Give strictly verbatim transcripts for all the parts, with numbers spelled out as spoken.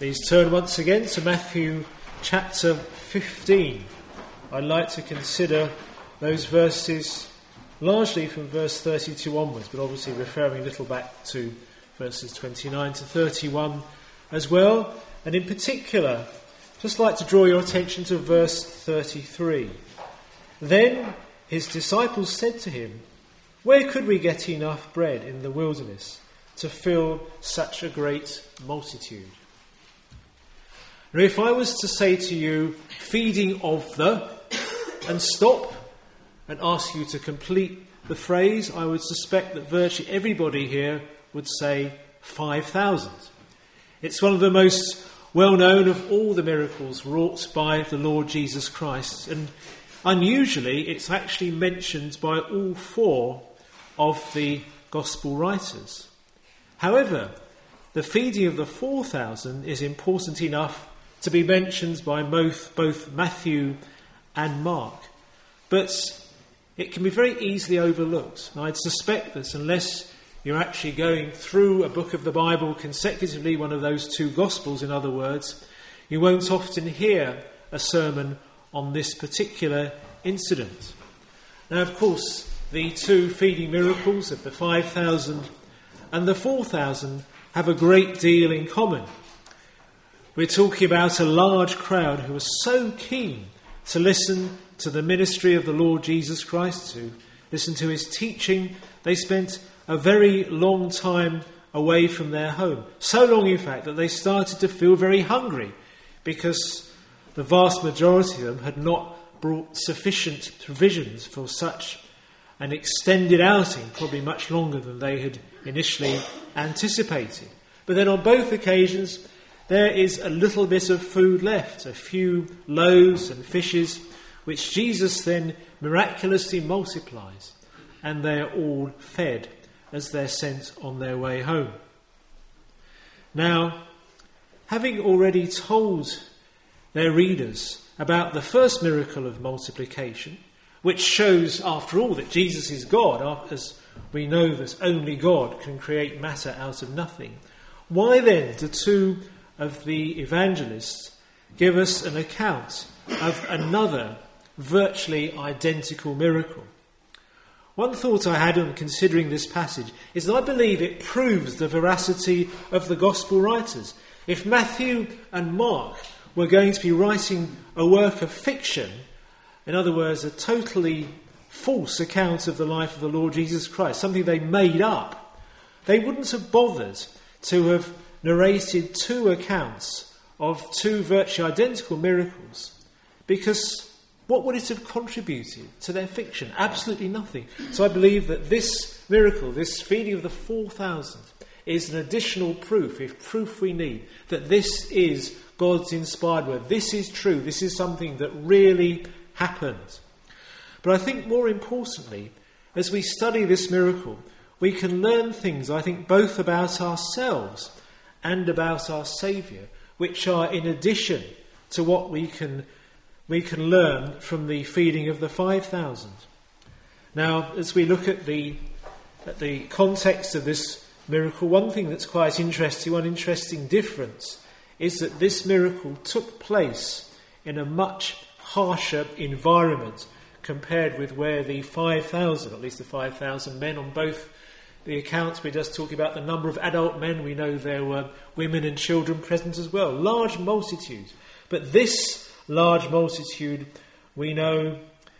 Please turn once again to Matthew chapter fifteen. I'd like to consider those verses largely from verse thirty-two onwards, but obviously referring a little back to verses twenty-nine to thirty-one as well. And in particular, just like to draw your attention to verse thirty-three. Then his disciples said to him, "Where could we get enough bread in the wilderness to fill such a great multitude?" Now, if I was to say to you, feeding of the, and stop and ask you to complete the phrase, I would suspect that virtually everybody here would say five thousand. It's one of the most well-known of all the miracles wrought by the Lord Jesus Christ. And unusually, it's actually mentioned by all four of the gospel writers. However, the feeding of the four thousand is important enough to be mentioned by both, both Matthew and Mark. But it can be very easily overlooked. And I'd suspect that unless you're actually going through a book of the Bible consecutively, one of those two Gospels, in other words, you won't often hear a sermon on this particular incident. Now, of course, the two feeding miracles of the five thousand and the four thousand have a great deal in common. We're talking about a large crowd who was so keen to listen to the ministry of the Lord Jesus Christ, to listen to his teaching. They spent a very long time away from their home. So long, in fact, that they started to feel very hungry because the vast majority of them had not brought sufficient provisions for such an extended outing, probably much longer than they had initially anticipated. But then on both occasions, there is a little bit of food left, a few loaves and fishes, which Jesus then miraculously multiplies, and they are all fed as they're sent on their way home. Now, having already told their readers about the first miracle of multiplication, which shows, after all, that Jesus is God, as we know that only God can create matter out of nothing, why then do two of the evangelists give us an account of another virtually identical miracle? One thought I had on considering this passage is that I believe it proves the veracity of the gospel writers. If Matthew and Mark were going to be writing a work of fiction, in other words, a totally false account of the life of the Lord Jesus Christ, something they made up, they wouldn't have bothered to have narrated two accounts of two virtually identical miracles, because what would it have contributed to their fiction? Absolutely nothing. So I believe that this miracle, this feeding of the four thousand, is an additional proof, if proof we need, that this is God's inspired word. This is true. This is something that really happened. But I think more importantly, as we study this miracle, we can learn things, I think, both about ourselves and about our Saviour, which are in addition to what we can we can learn from the feeding of the five thousand. Now, as we look at the at the context of this miracle, one thing that's quite interesting, one interesting difference, is that this miracle took place in a much harsher environment compared with where the five thousand, at least the five thousand men on both the accounts, we're just talking about the number of adult men. We know there were women and children present as well. Large multitudes. But this large multitude, we know,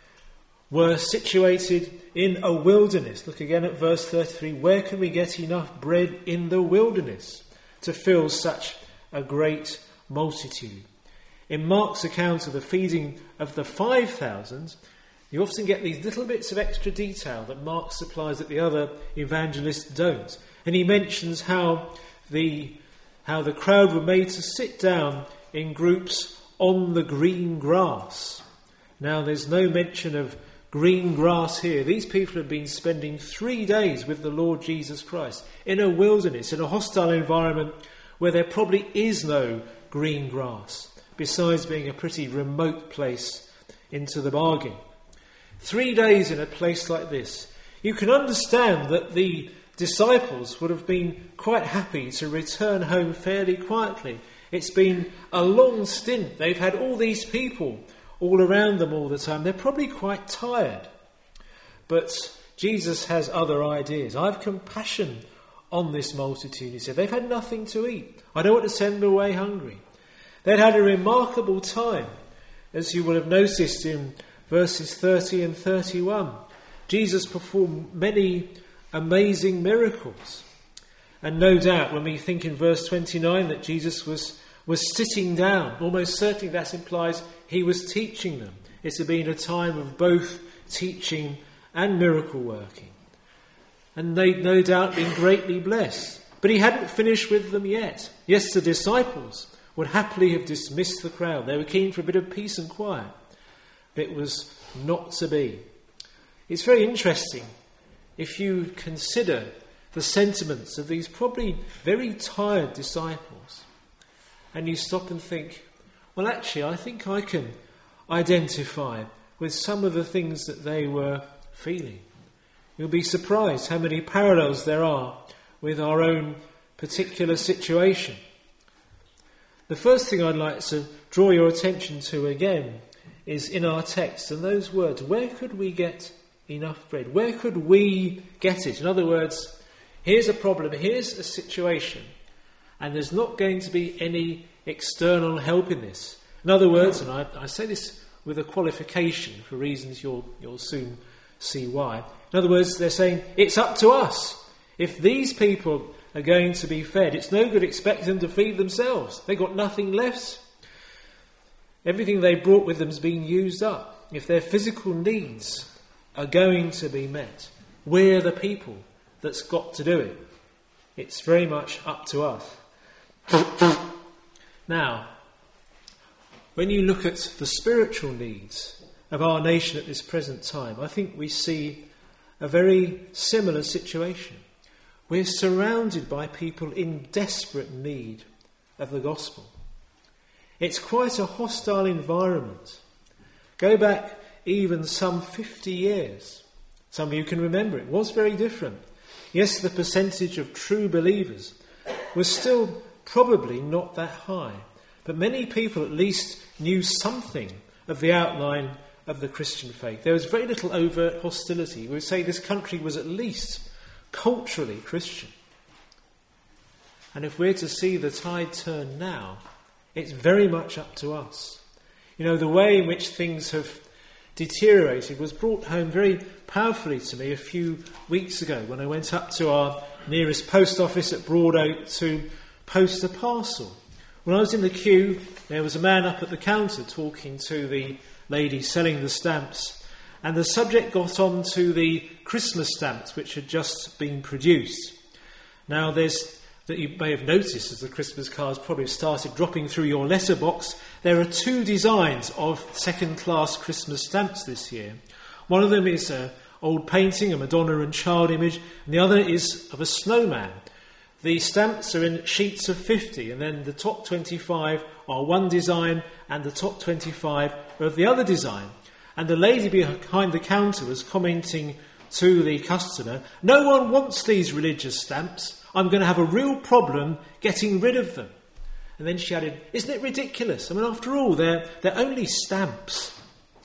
were situated in a wilderness. Look again at verse thirty-three. Where can we get enough bread in the wilderness to fill such a great multitude? In Mark's account of the feeding of the five thousand, you often get these little bits of extra detail that Mark supplies that the other evangelists don't. And he mentions how the how the crowd were made to sit down in groups on the green grass. Now, there's no mention of green grass here. These people have been spending three days with the Lord Jesus Christ in a wilderness, in a hostile environment where there probably is no green grass, besides being a pretty remote place into the bargain. Three days in a place like this. You can understand that the disciples would have been quite happy to return home fairly quietly It's been a long stint. They've had all these people all around them all the time. They're probably quite tired. But Jesus has other ideas. I have compassion on this multitude, he said. They've had nothing to eat. I don't want to send them away hungry. They'd had a remarkable time, as you will have noticed in verses thirty and thirty-one. Jesus performed many amazing miracles. And no doubt when we think in verse twenty-nine that Jesus was, was sitting down, almost certainly that implies he was teaching them. It's been a time of both teaching and miracle working. And they'd no doubt been greatly blessed. But he hadn't finished with them yet. Yes, the disciples would happily have dismissed the crowd. They were keen for a bit of peace and quiet. But it was not to be. It's very interesting if you consider the sentiments of these probably very tired disciples. And you stop and think, well, actually, I think I can identify with some of the things that they were feeling. You'll be surprised how many parallels there are with our own particular situation. The first thing I'd like to draw your attention to again is in our text, and those words, where could we get enough bread? Where could we get it? In other words, here's a problem, here's a situation, and there's not going to be any external help in this. In other words, and I, I say this with a qualification for reasons you'll, you'll soon see why. In other words, they're saying, it's up to us. If these people are going to be fed, it's no good expecting them to feed themselves. They've got nothing left. Everything they brought with them is being used up. If their physical needs are going to be met, we're the people that's got to do it. It's very much up to us. Now, when you look at the spiritual needs of our nation at this present time, I think we see a very similar situation. We're surrounded by people in desperate need of the gospel. It's quite a hostile environment. Go back even some fifty years. Some of you can remember it was very different. Yes, the percentage of true believers was still probably not that high, but many people at least knew something of the outline of the Christian faith. There was very little overt hostility. We would say this country was at least culturally Christian. And if we're to see the tide turn now, it's very much up to us. You know, the way in which things have deteriorated was brought home very powerfully to me a few weeks ago when I went up to our nearest post office at Broadoak to post a parcel. When I was in the queue, there was a man up at the counter talking to the lady selling the stamps, and the subject got on to the Christmas stamps which had just been produced. Now, there's that you may have noticed as the Christmas cards probably started dropping through your letterbox, there are two designs of second-class Christmas stamps this year. One of them is an old painting, a Madonna and Child image, and the other is of a snowman. The stamps are in sheets of fifty, and then the top twenty-five are one design, and the top twenty-five are of the other design. And the lady behind the counter was commenting to the customer, "No one wants these religious stamps. I'm going to have a real problem getting rid of them." And then she added, "Isn't it ridiculous? I mean, after all, they're, they're only stamps."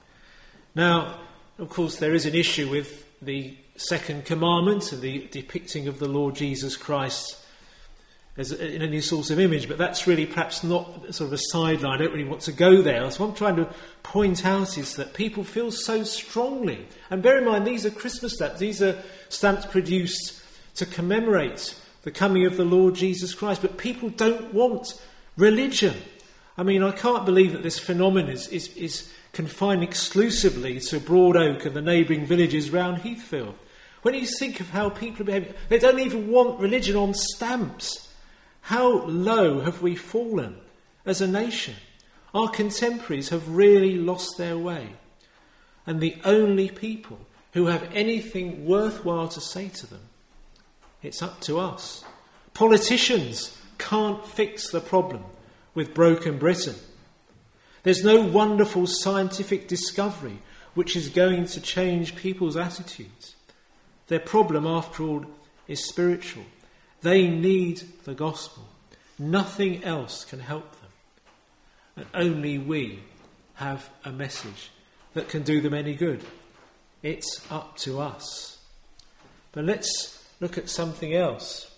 Now, of course, there is an issue with the second commandment and the depicting of the Lord Jesus Christ as in any sort of image, but that's really perhaps not sort of a sideline. I don't really want to go there. So what I'm trying to point out is that people feel so strongly, and bear in mind, these are Christmas stamps. These are stamps produced to commemorate the coming of the Lord Jesus Christ, but people don't want religion. I mean, I can't believe that this phenomenon is, is, is confined exclusively to Broadoak and the neighbouring villages round Heathfield. When you think of how people behave, they don't even want religion on stamps. How low have we fallen as a nation? Our contemporaries have really lost their way. And the only people who have anything worthwhile to say to them, it's up to us. Politicians can't fix the problem with broken Britain. There's no wonderful scientific discovery which is going to change people's attitudes. Their problem, after all, is spiritual. They need the gospel. Nothing else can help them. And only we have a message that can do them any good. It's up to us. But let's look at something else.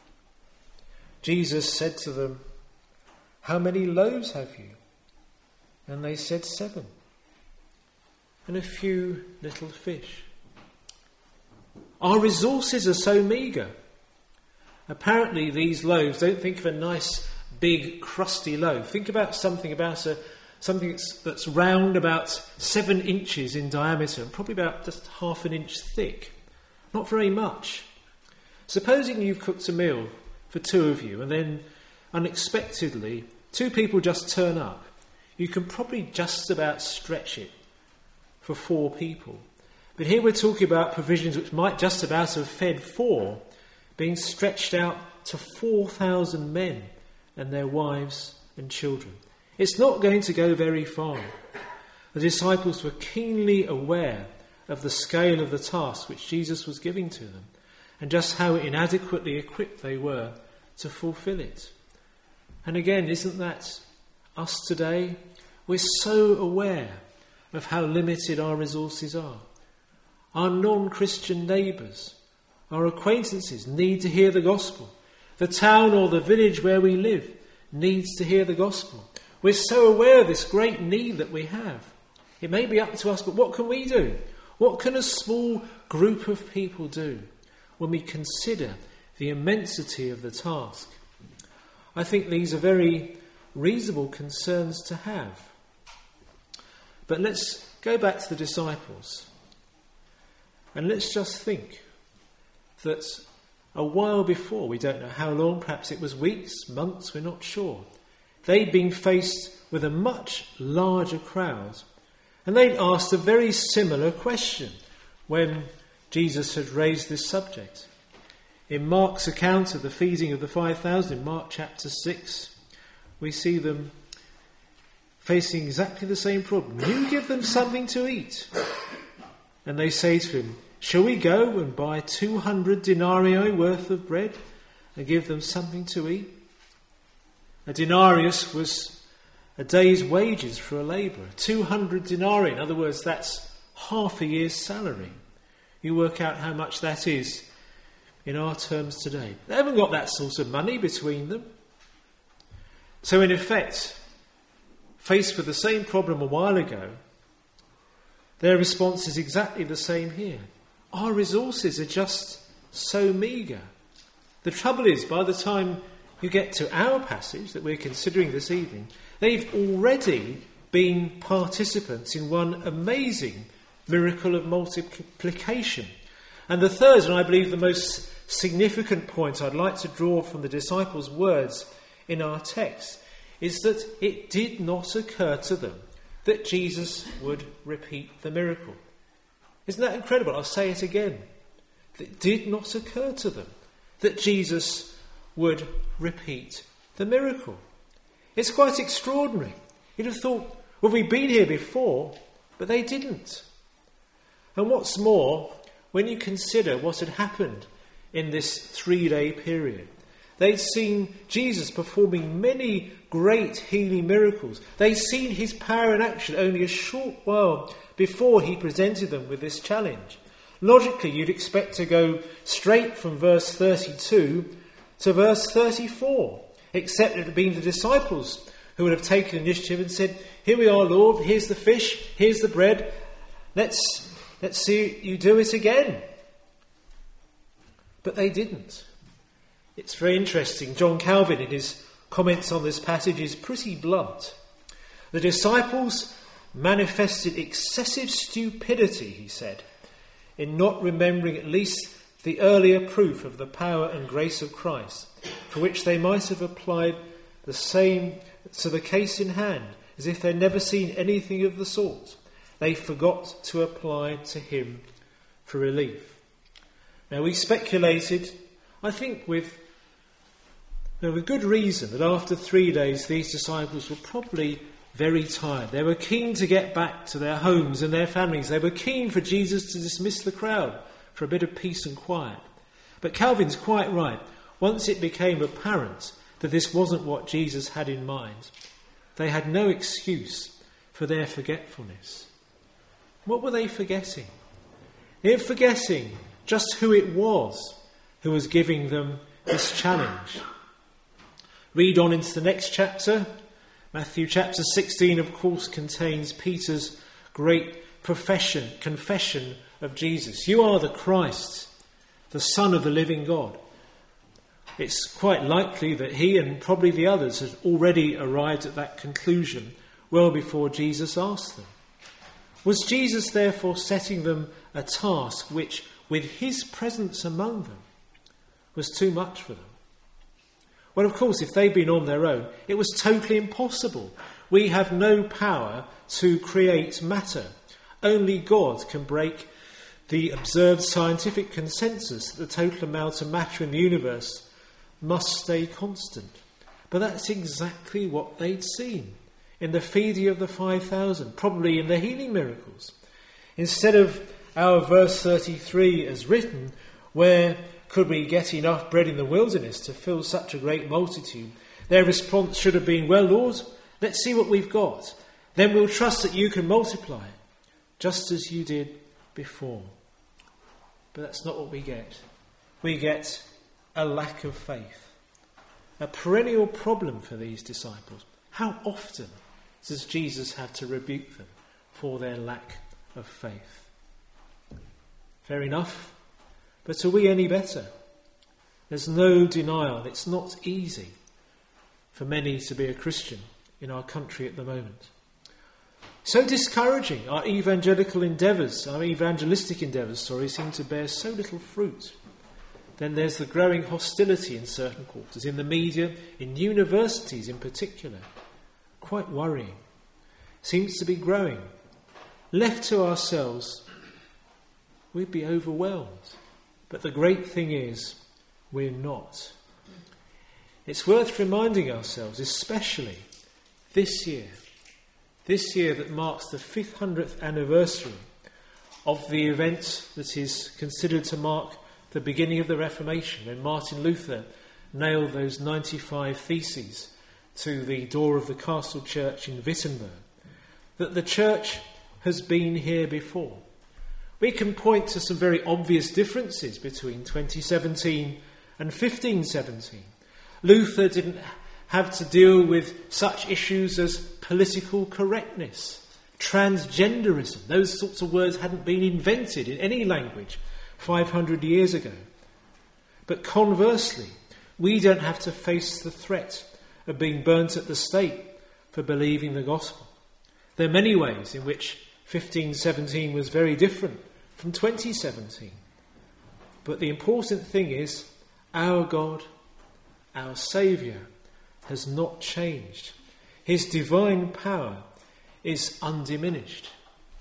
Jesus said to them, "How many loaves have you?" And they said, "Seven. And a few little fish." Our resources are so meagre. Apparently these loaves, don't think of a nice big crusty loaf. Think about something about a something that's, that's round, about seven inches in diameter, and probably about just half an inch thick. Not very much. Supposing you've cooked a meal for two of you, and then unexpectedly two people just turn up. You can probably just about stretch it for four people. But here we're talking about provisions which might just about have fed four, being stretched out to four thousand men and their wives and children. It's not going to go very far. The disciples were keenly aware of the scale of the task which Jesus was giving to them, and just how inadequately equipped they were to fulfill it. And again, isn't that us today? We're so aware of how limited our resources are. Our non-Christian neighbours, our acquaintances need to hear the gospel. The town or the village where we live needs to hear the gospel. We're so aware of this great need that we have. It may be up to us, but what can we do? What can a small group of people do when we consider the immensity of the task? I think these are very reasonable concerns to have. But let's go back to the disciples. And let's just think that a while before, we don't know how long, perhaps it was weeks, months, we're not sure, they'd been faced with a much larger crowd, and they'd asked a very similar question when Jesus had raised this subject. In Mark's account of the feeding of the five thousand, in Mark chapter six, we see them facing exactly the same problem. You give them something to eat. And they say to him, "Shall we go and buy two hundred denarii worth of bread and give them something to eat?" A denarius was a day's wages for a labourer. two hundred denarii, in other words, that's half a year's salary. You work out how much that is in our terms today. They haven't got that sort of money between them. So in effect, faced with the same problem a while ago, their response is exactly the same here. Our resources are just so meagre. The trouble is, by the time you get to our passage that we're considering this evening, they've already been participants in one amazing miracle of multiplication. And the third, and I believe the most significant point I'd like to draw from the disciples' words in our text, is that it did not occur to them that Jesus would repeat the miracle. Isn't that incredible? I'll say it again. It did not occur to them that Jesus would repeat the miracle. It's quite extraordinary. You'd have thought, well, we've been here before, but they didn't. And what's more, when you consider what had happened in this three-day period, they'd seen Jesus performing many great healing miracles. They'd seen his power in action only a short while before he presented them with this challenge. Logically, you'd expect to go straight from verse thirty-two to verse thirty-four, except it had been the disciples who would have taken initiative and said, "Here we are, Lord, here's the fish, here's the bread, let's, let's see you do it again." But they didn't. It's very interesting. John Calvin, in his comments on this passage, is pretty blunt. The disciples manifested excessive stupidity, he said, in not remembering at least the earlier proof of the power and grace of Christ, for which they might have applied the same to the case in hand, as if they'd never seen anything of the sort. They forgot to apply to him for relief. Now, we speculated, I think with, you know, with good reason, that after three days these disciples were probably very tired. They were keen to get back to their homes and their families. They were keen for Jesus to dismiss the crowd for a bit of peace and quiet. But Calvin's quite right. Once it became apparent that this wasn't what Jesus had in mind, they had no excuse for their forgetfulness. What were they forgetting? They were forgetting just who it was who was giving them this challenge. Read on into the next chapter. Matthew chapter sixteen, of course, contains Peter's great profession, confession of Jesus. You are the Christ, the Son of the living God. It's quite likely that he and probably the others had already arrived at that conclusion well before Jesus asked them. Was Jesus therefore setting them a task which, with his presence among them, was too much for them? Well, of course, if they'd been on their own, it was totally impossible. We have no power to create matter. Only God can break the observed scientific consensus that the total amount of matter in the universe must stay constant. But that's exactly what they'd seen in the feeding of the five thousand, probably in the healing miracles. Instead of our verse thirty-three as written, where could we get enough bread in the wilderness to fill such a great multitude, their response should have been, well, Lord, let's see what we've got. Then we'll trust that you can multiply it, just as you did before. But that's not what we get. We get a lack of faith. A perennial problem for these disciples. How often does Jesus have to rebuke them for their lack of faith? Fair enough. But are we any better? There's no denial. It's not easy for many to be a Christian in our country at the moment. So discouraging. Our evangelical endeavours, our evangelistic endeavours, sorry, seem to bear so little fruit. Then there's the growing hostility in certain quarters, in the media, in universities in particular. Quite worrying. Seems to be growing. Left to ourselves, we'd be overwhelmed. But the great thing is, we're not. It's worth reminding ourselves, especially this year, this year that marks the fifth hundredth anniversary of the event that is considered to mark the beginning of the Reformation, when Martin Luther nailed those ninety-five theses to the door of the castle church in Wittenberg, that the church has been here before. We can point to some very obvious differences between twenty seventeen and fifteen seventeen. Luther didn't have to deal with such issues as political correctness, transgenderism. Those sorts of words hadn't been invented in any language five hundred years ago. But conversely, we don't have to face the threat of being burnt at the stake for believing the gospel. There are many ways in which fifteen seventeen was very different from twenty seventeen. But the important thing is, our God, our Saviour, has not changed. His divine power is undiminished.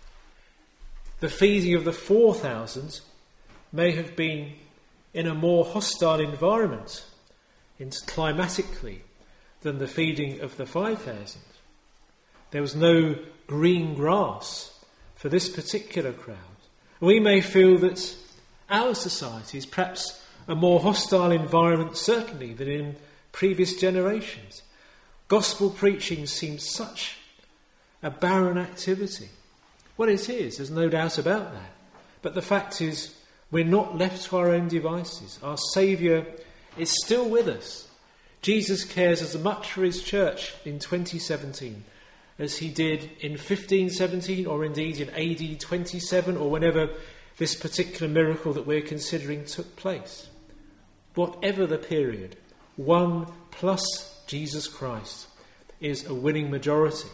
The feeding of the four thousand may have been in a more hostile environment climatically than the feeding of the five thousand. There was no green grass for this particular crowd. We may feel that our society is perhaps a more hostile environment, certainly, than in previous generations. Gospel preaching seems such a barren activity. Well, it is, there's no doubt about that. But the fact is, we're not left to our own devices. Our Saviour is still with us. Jesus cares as much for his church in twenty seventeen as he did in fifteen seventeen, or indeed in A D twenty-seven, or whenever this particular miracle that we're considering took place. Whatever the period, one plus Jesus Christ is a winning majority.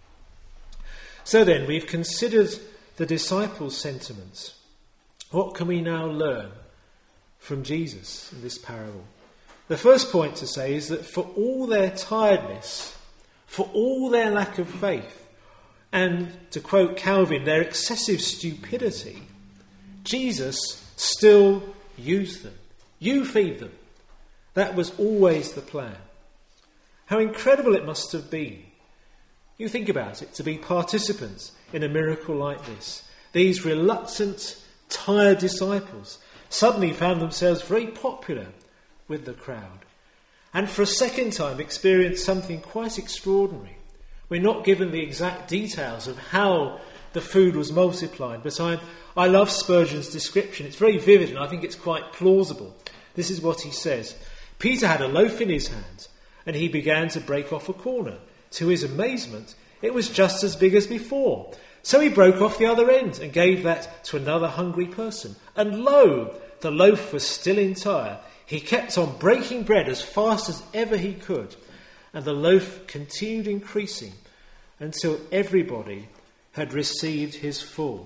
So then, we've considered the disciples' sentiments. What can we now learn from Jesus in this parable? The first point to say is that for all their tiredness, for all their lack of faith, and, to quote Calvin, their excessive stupidity, Jesus still used them. You feed them. That was always the plan. How incredible it must have been. You think about it, to be participants in a miracle like this. These reluctant, tired disciples suddenly found themselves very popular with the crowd. and for a second time experienced something quite extraordinary. We're not given the exact details of how the food was multiplied, but I, I love Spurgeon's description. It's very vivid and I think it's quite plausible. This is what he says. Peter had a loaf in his hand and he began to break off a corner. To his amazement, it was just as big as before. So he broke off the other end and gave that to another hungry person. And lo, the loaf was still entire. He kept on breaking bread as fast as ever he could, and the loaf continued increasing until everybody had received his full.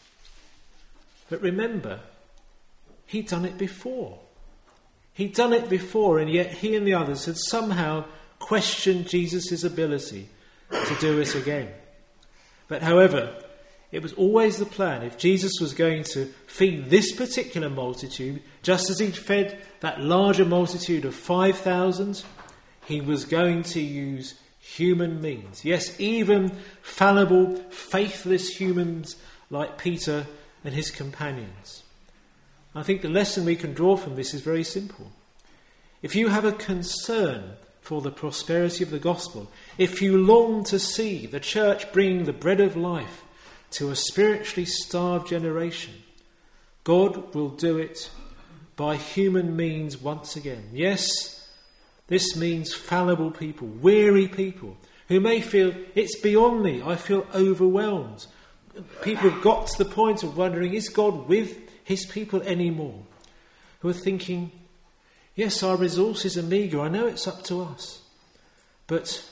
But remember, he'd done it before. He'd done it before, and yet he and the others had somehow questioned Jesus' ability to do it again. But however, it was always the plan, if Jesus was going to feed this particular multitude, just as he'd fed that larger multitude of five thousand, he was going to use human means. Yes, even fallible, faithless humans like Peter and his companions. I think the lesson we can draw from this is very simple. If you have a concern for the prosperity of the gospel, if you long to see the church bring the bread of life to a spiritually starved generation, God will do it by human means once again. Yes, this means fallible people, weary people, who may feel, it's beyond me, I feel overwhelmed. People have got to the point of wondering, is God with his people anymore? Who are thinking, yes, our resources are meagre, I know it's up to us, but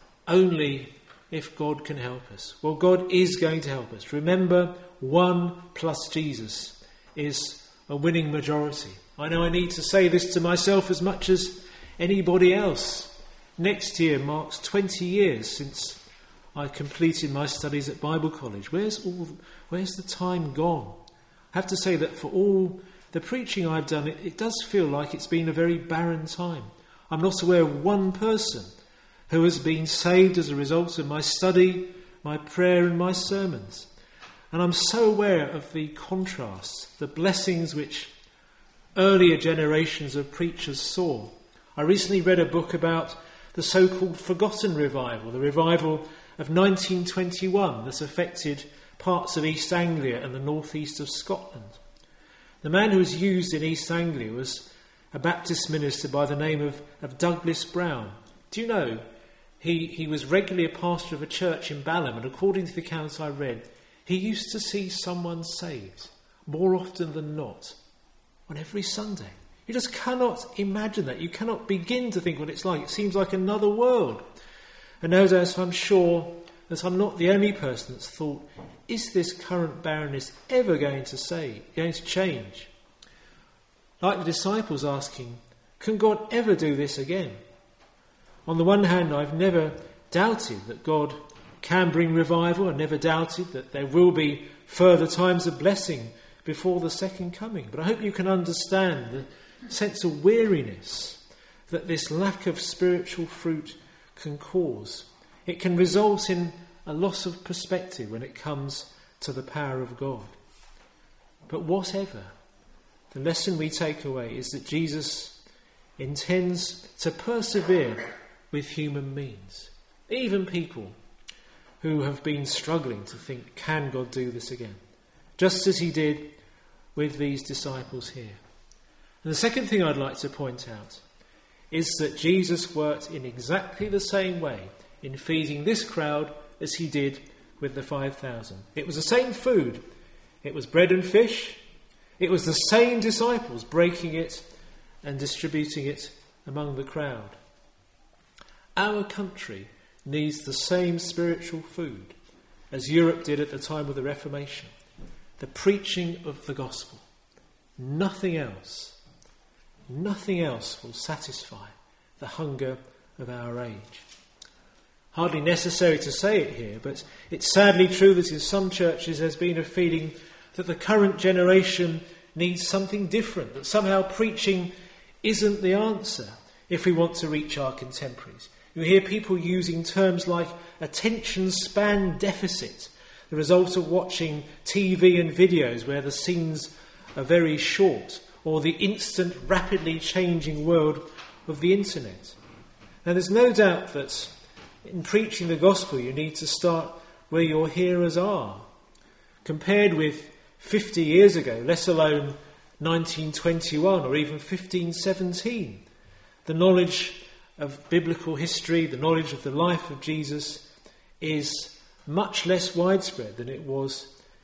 only if God can help us. Well, God is going to help us. Remember, one plus Jesus is a winning majority. I know I need to say this to myself as much as anybody else. Next year marks twenty years since I completed my studies at Bible College. Where's all? Where's the time gone? I have to say that for all the preaching I've done, it, it does feel like it's been a very barren time. I'm not aware of one person who has been saved as a result of my study, my prayer and my sermons. And I'm so aware of the contrasts, the blessings which earlier generations of preachers saw. I recently read a book about the so-called Forgotten Revival, the revival of nineteen twenty-one that affected parts of East Anglia and the northeast of Scotland. The man who was used in East Anglia was a Baptist minister by the name of, of Douglas Brown. Do you know, he, he was regularly a pastor of a church in Balham, and according to the accounts I read, he used to see someone saved more often than not on every Sunday. You just cannot imagine that. You cannot begin to think what it's like. It seems like another world. And no doubt I'm sure that I'm not the only person that's thought, is this current barrenness ever going to say, going to change? Like the disciples asking, can God ever do this again? On the one hand, I've never doubted that God can bring revival. I've never doubted that there will be further times of blessing before the second coming. But I hope you can understand the sense of weariness that this lack of spiritual fruit can cause. It can result in a loss of perspective when it comes to the power of God. But whatever, the lesson we take away is that Jesus intends to persevere with human means. Even people who have been struggling to think, can God do this again? Just as he did with these disciples here. And the second thing I'd like to point out is that Jesus worked in exactly the same way in feeding this crowd as he did with the five thousand. It was the same food. It was bread and fish. It was the same disciples breaking it and distributing it among the crowd. Our country needs the same spiritual food as Europe did at the time of the Reformation. The preaching of the gospel. Nothing else. Nothing else will satisfy the hunger of our age. Hardly necessary to say it here, but it's sadly true that in some churches there's been a feeling that the current generation needs something different, that somehow preaching isn't the answer if we want to reach our contemporaries. You hear people using terms like attention span deficit, the result of watching T V and videos where the scenes are very short, or the instant, rapidly changing world of the internet. Now, there's no doubt that in preaching the gospel you need to start where your hearers are. Compared with fifty years ago, let alone nineteen twenty-one or even fifteen seventeen, the knowledge of biblical history, the knowledge of the life of Jesus is much less widespread than it was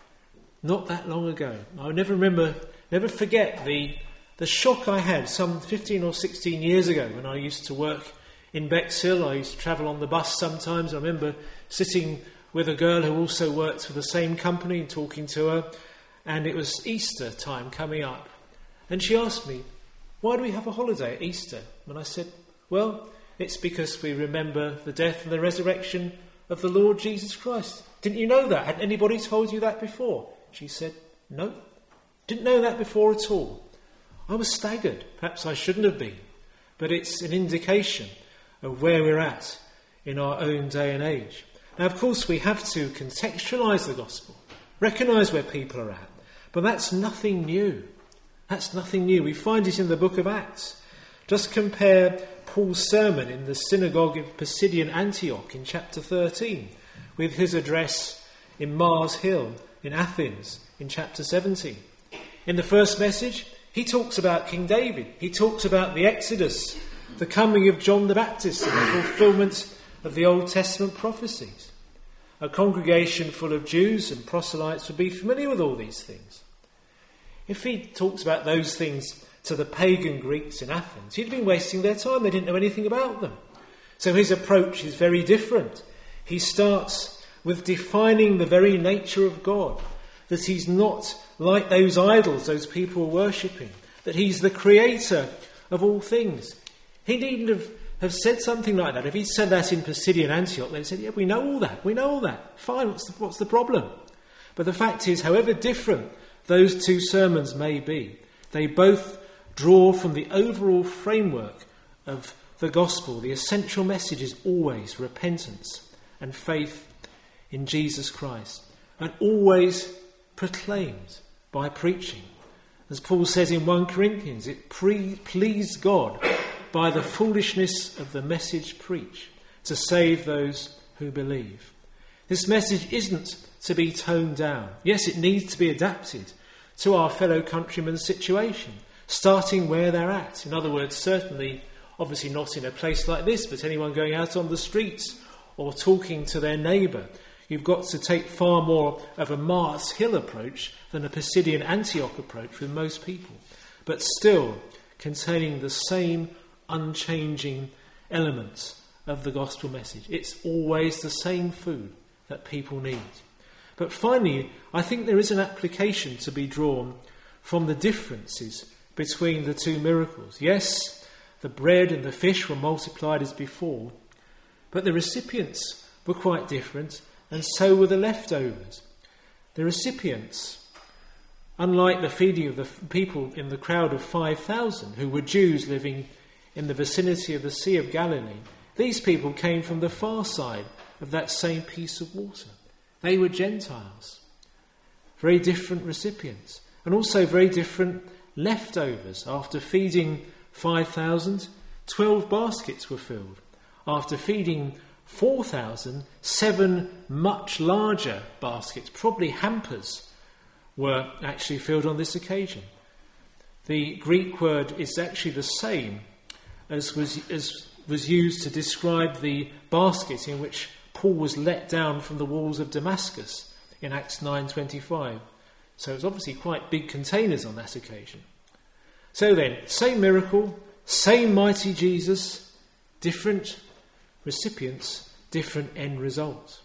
not that long ago. I never remember, never forget the the shock I had some fifteen or sixteen years ago when I used to work in Bexhill. I used to travel on the bus sometimes. I remember sitting with a girl who also worked for the same company and talking to her, and it was Easter time coming up. And she asked me, why do we have a holiday at Easter? And I said, well, it's because we remember the death and the resurrection of the Lord Jesus Christ. Didn't you know that? Had anybody told you that before? She said, no, didn't know that before at all. I was staggered. Perhaps I shouldn't have been. But it's an indication of where we're at in our own day and age. Now, of course, we have to contextualise the gospel, recognise where people are at. But that's nothing new. That's nothing new. We find it in the book of Acts. Just compare Paul's sermon in the synagogue of Pisidian Antioch in chapter thirteen with his address in Mars Hill in Athens in chapter seventeen. In the first message, he talks about King David. He talks about the Exodus, the coming of John the Baptist, and the fulfilment of the Old Testament prophecies. A congregation full of Jews and proselytes would be familiar with all these things. If he talks about those things to the pagan Greeks in Athens, he'd been wasting their time. They didn't know anything about them. So his approach is very different. He starts with defining the very nature of God, that he's not like those idols those people were worshipping, that he's the creator of all things. He needn't have, have said something like that. If he'd said that in Pisidian Antioch, they'd said, yeah, we know all that, we know all that. Fine, what's the, what's the problem? But the fact is, however different those two sermons may be, they both draw from the overall framework of the gospel. The essential message is always repentance and faith in Jesus Christ, and always proclaimed by preaching. As Paul says in First Corinthians, it pre- pleased God by the foolishness of the message preached to save those who believe. This message isn't to be toned down. Yes, it needs to be adapted to our fellow countrymen's situation, starting where they're at. In other words, certainly, obviously not in a place like this, but anyone going out on the streets or talking to their neighbour. You've got to take far more of a Mars Hill approach than a Pisidian Antioch approach with most people, but still containing the same unchanging elements of the gospel message. It's always the same food that people need. But finally, I think there is an application to be drawn from the differences between the two miracles. Yes, the bread and the fish were multiplied as before, but the recipients were quite different, and so were the leftovers. The recipients, unlike the feeding of the people in the crowd of five thousand, who were Jews living in the vicinity of the Sea of Galilee, these people came from the far side of that same piece of water. They were Gentiles. Very different recipients, and also very different leftovers. After feeding five thousand, twelve baskets were filled. After feeding four thousand, seven much larger baskets, probably hampers, were actually filled on this occasion. The Greek word is actually the same as was, as was used to describe the basket in which Paul was let down from the walls of Damascus in Acts nine twenty-five. So it's obviously quite big containers on that occasion. So then, same miracle, same mighty Jesus, different recipients, different end result.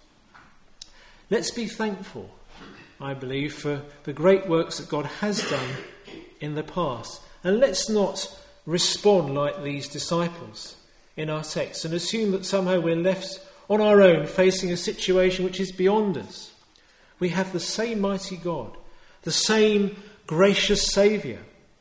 Let's be thankful, I believe, for the great works that God has done in the past. And let's not respond like these disciples in our text and assume that somehow we're left on our own facing a situation which is beyond us. We have the same mighty God, the same gracious Saviour.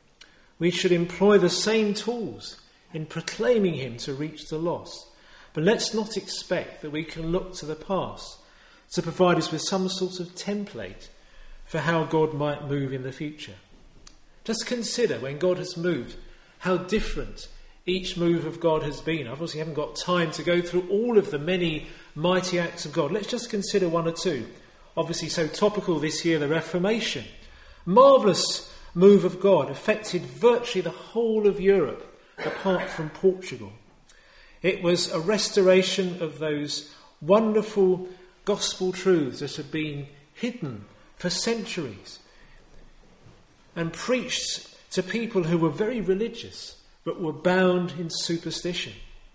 We should employ the same tools in proclaiming him to reach the lost. But let's not expect that we can look to the past to provide us with some sort of template for how God might move in the future. Just consider when God has moved, how different each move of God has been. I obviously haven't got time to go through all of the many mighty acts of God. Let's just consider one or two. Obviously so topical this year, the Reformation. Marvellous move of God, affected virtually the whole of Europe, apart from Portugal. It was a restoration of those wonderful gospel truths that had been hidden for centuries and preached to people who were very religious but were bound in superstition.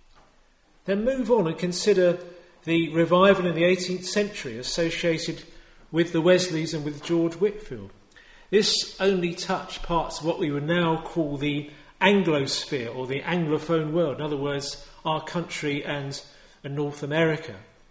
Then move on and consider the revival in the eighteenth century associated with the Wesleys and with George Whitefield. This only touched parts of what we would now call the Anglosphere or the Anglophone world, in other words, our country and, and North America.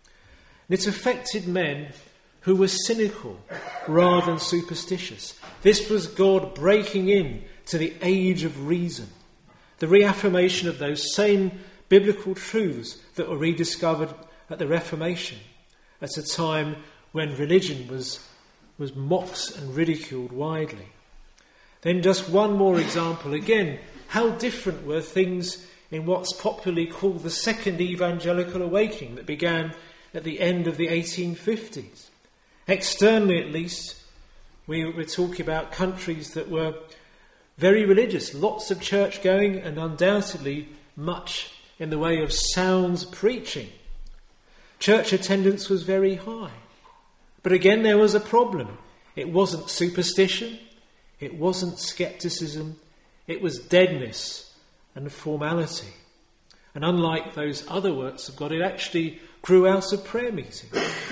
And it affected men who were cynical rather than superstitious. This was God breaking in to the age of reason, the reaffirmation of those same biblical truths that were rediscovered at the Reformation, at a time when religion was, was mocked and ridiculed widely. Then just one more example. Again, how different were things in what's popularly called the Second Evangelical Awakening that began at the end of the eighteen fifties. Externally, at least, we were talking about countries that were very religious, lots of church going, and undoubtedly much in the way of sound preaching. Church attendance was very high. But again, there was a problem. It wasn't superstition, it wasn't scepticism, it was deadness and formality. And unlike those other works of God, it actually grew out of prayer meeting.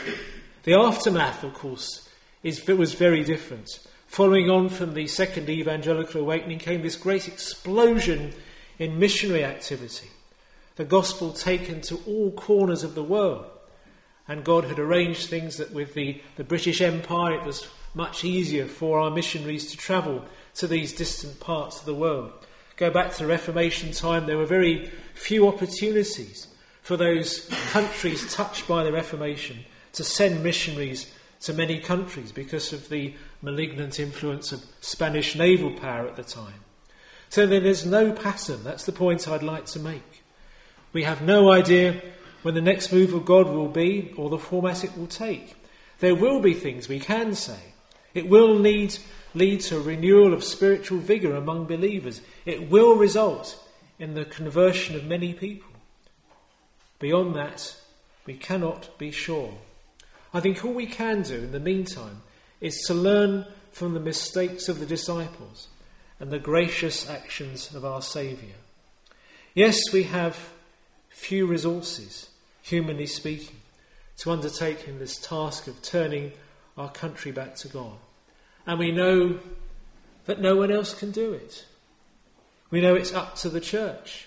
The aftermath, of course, is, was very different. Following on from the Second Evangelical Awakening came this great explosion in missionary activity. The gospel taken to all corners of the world. And God had arranged things that with the, the British Empire it was much easier for our missionaries to travel to these distant parts of the world. Go back to the Reformation time, there were very few opportunities for those countries touched by the Reformation to send missionaries to many countries because of the malignant influence of Spanish naval power at the time. So then there's no pattern. That's the point I'd like to make. We have no idea when the next move of God will be or the format it will take. There will be things we can say. It will need, lead to a renewal of spiritual vigour among believers. It will result in the conversion of many people. Beyond that, we cannot be sure. I think all we can do in the meantime is to learn from the mistakes of the disciples and the gracious actions of our Saviour. Yes, we have few resources, humanly speaking, to undertake in this task of turning our country back to God. And we know that no one else can do it. We know it's up to the church.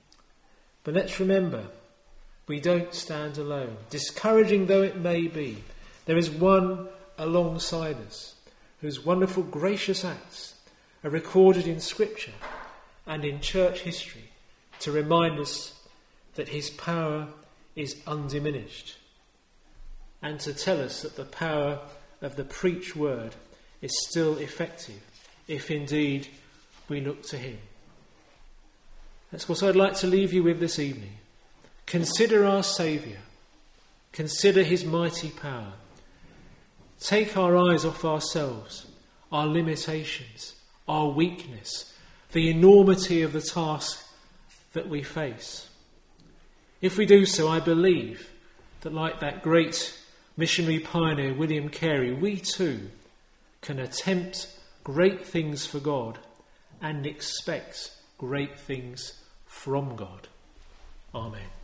But let's remember, we don't stand alone. Discouraging though it may be, there is one alongside us whose wonderful gracious acts are recorded in Scripture and in church history to remind us that his power is undiminished, and to tell us that the power of the preached word is still effective if indeed we look to him. That's what I'd like to leave you with this evening. Consider our Saviour. Consider his mighty power. Take our eyes off ourselves, our limitations, our weakness, the enormity of the task that we face. If we do so, I believe that like that great missionary pioneer William Carey, we too can attempt great things for God and expect great things from God. Amen.